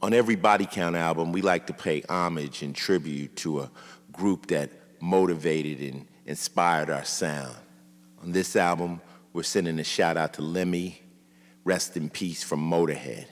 On every Body Count album, we like to pay homage and tribute to a group that motivated and inspired our sound. On this album, we're sending a shout out to Lemmy, rest in peace from Motorhead.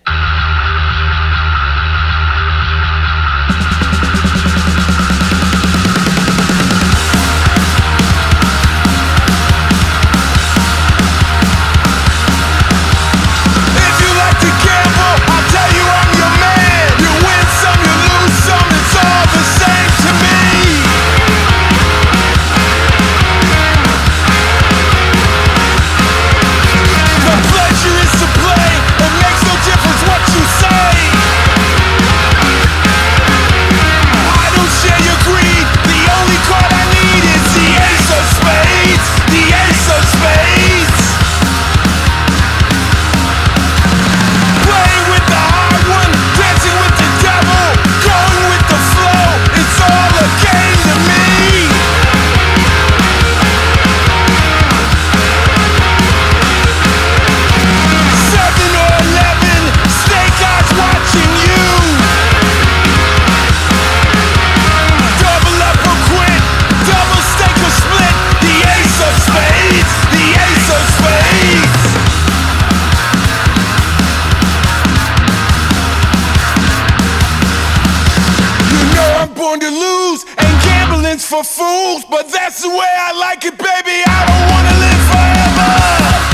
To lose and gambling's for fools, but that's the way I like it, baby. I don't wanna live forever.